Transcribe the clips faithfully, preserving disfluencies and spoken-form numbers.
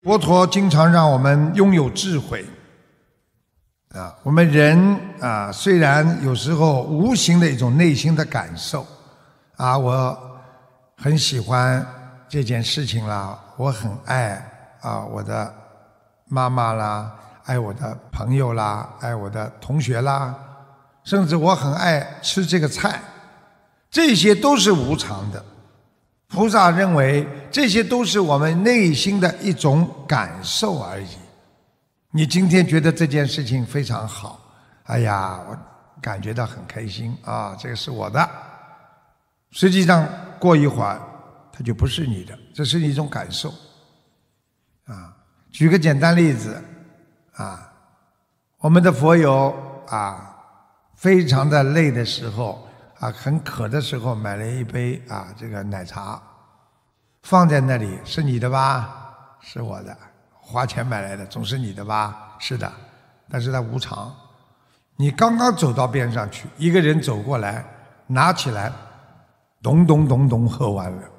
佛陀经常让我们拥有智慧啊，我们人啊，虽然有时候无形的一种内心的感受啊，我很喜欢这件事情啦，我很爱啊我的妈妈啦，爱我的朋友啦，爱我的同学啦，甚至我很爱吃这个菜，这些都是无常的。菩萨认为这些都是我们内心的一种感受而已。你今天觉得这件事情非常好，哎呀，我感觉到很开心啊，这个是我的。实际上过一会儿它就不是你的，这是一种感受啊。举个简单例子啊，我们的佛友啊，非常的累的时候啊，很渴的时候，买了一杯啊这个奶茶，放在那里，是你的吧？是我的，花钱买来的，总是你的吧？是的，但是它无常。你刚刚走到边上去，一个人走过来，拿起来，咚咚咚咚喝完了。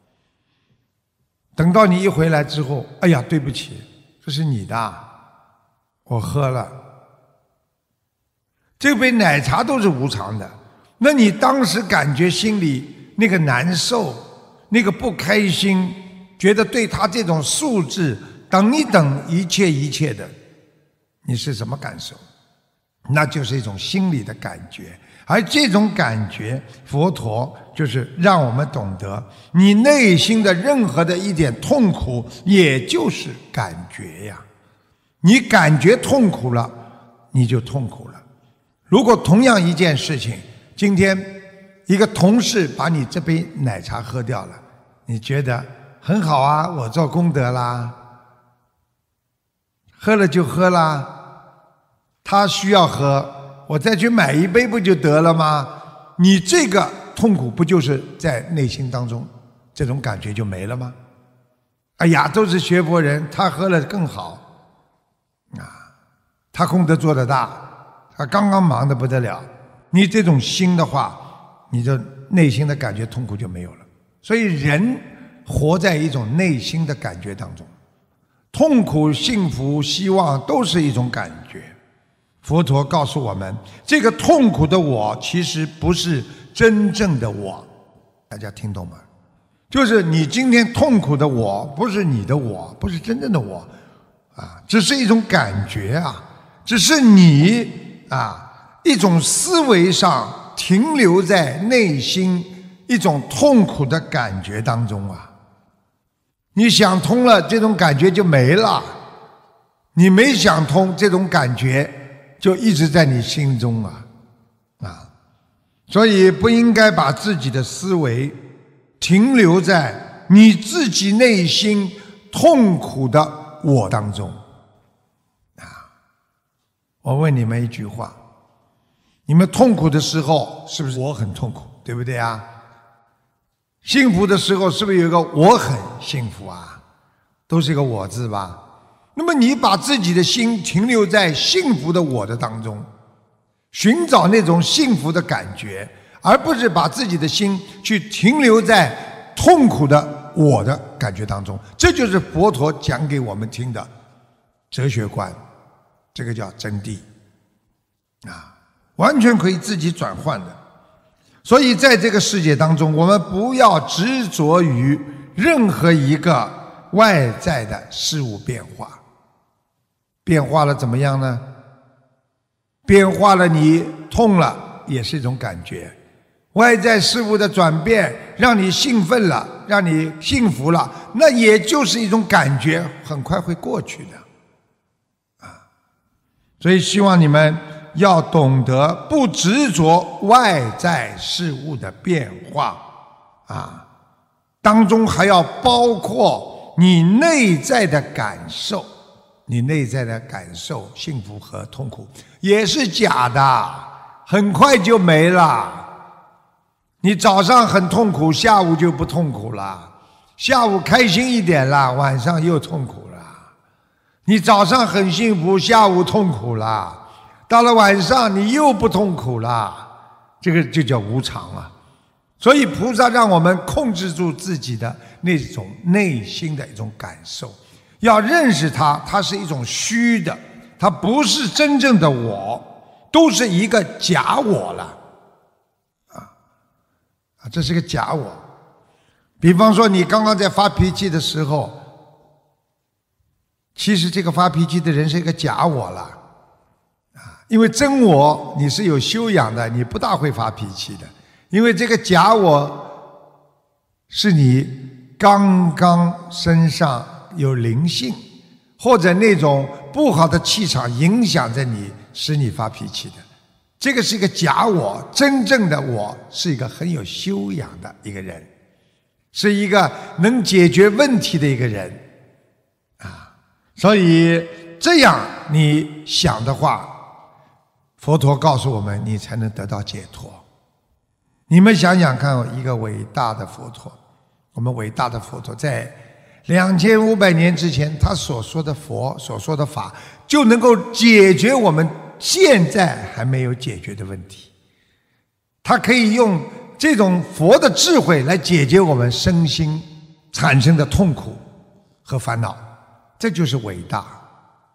等到你一回来之后，哎呀，对不起，这是你的，我喝了。这杯奶茶都是无常的。那你当时感觉心里那个难受，那个不开心，觉得对他这种素质等一等一切一切的，你是什么感受？那就是一种心理的感觉。而这种感觉，佛陀就是让我们懂得，你内心的任何的一点痛苦，也就是感觉呀。你感觉痛苦了，你就痛苦了。如果同样一件事情，今天一个同事把你这杯奶茶喝掉了，你觉得很好啊，我做功德啦，喝了就喝啦，他需要喝，我再去买一杯不就得了吗？你这个痛苦不就是在内心当中，这种感觉就没了吗？哎呀，都是学佛人，他喝了更好啊，他功德做得大，他刚刚忙得不得了。你这种心的话，你的内心的感觉痛苦就没有了。所以人活在一种内心的感觉当中，痛苦、幸福、希望都是一种感觉。佛陀告诉我们，这个痛苦的我其实不是真正的我。大家听懂吗？就是你今天痛苦的我，不是你的我，不是真正的我啊，只是一种感觉啊，只是你啊一种思维上停留在内心一种痛苦的感觉当中啊。你想通了，这种感觉就没了；你没想通，这种感觉就一直在你心中啊啊！所以不应该把自己的思维停留在你自己内心痛苦的我当中啊！我问你们一句话。你们痛苦的时候，是不是我很痛苦，对不对啊？幸福的时候，是不是有一个我很幸福啊？都是一个我字吧？那么你把自己的心停留在幸福的我的当中，寻找那种幸福的感觉，而不是把自己的心去停留在痛苦的我的感觉当中。这就是佛陀讲给我们听的哲学观，这个叫真谛啊。完全可以自己转换的。所以在这个世界当中，我们不要执着于任何一个外在的事物变化。变化了怎么样呢？变化了你痛了也是一种感觉，外在事物的转变让你兴奋了，让你幸福了，那也就是一种感觉，很快会过去的啊。所以希望你们要懂得不执着外在事物的变化啊，当中还要包括你内在的感受，你内在的感受幸福和痛苦也是假的，很快就没了。你早上很痛苦，下午就不痛苦了，下午开心一点了，晚上又痛苦了。你早上很幸福，下午痛苦了，到了晚上你又不痛苦了，这个就叫无常啊。所以菩萨让我们控制住自己的那种内心的一种感受， 要认识它，它是一种虚的，它不是真正的我，都是一个假我了。啊啊，这是个假我。比方说，你刚刚在发脾气的时候，其实这个发脾气的人是一个假我了。啊，因为真我你是有修养的，你不大会发脾气的。因为这个假我是你刚刚身上有灵性，或者那种不好的气场影响着你，使你发脾气的。这个是一个假我，真正的我是一个很有修养的一个人，是一个能解决问题的一个人啊。所以这样你想的话，佛陀告诉我们，你才能得到解脱。你们想想看，一个伟大的佛陀，我们伟大的佛陀在两千五百年之前，他所说的佛所说的法，就能够解决我们现在还没有解决的问题。他可以用这种佛的智慧来解决我们身心产生的痛苦和烦恼，这就是伟大。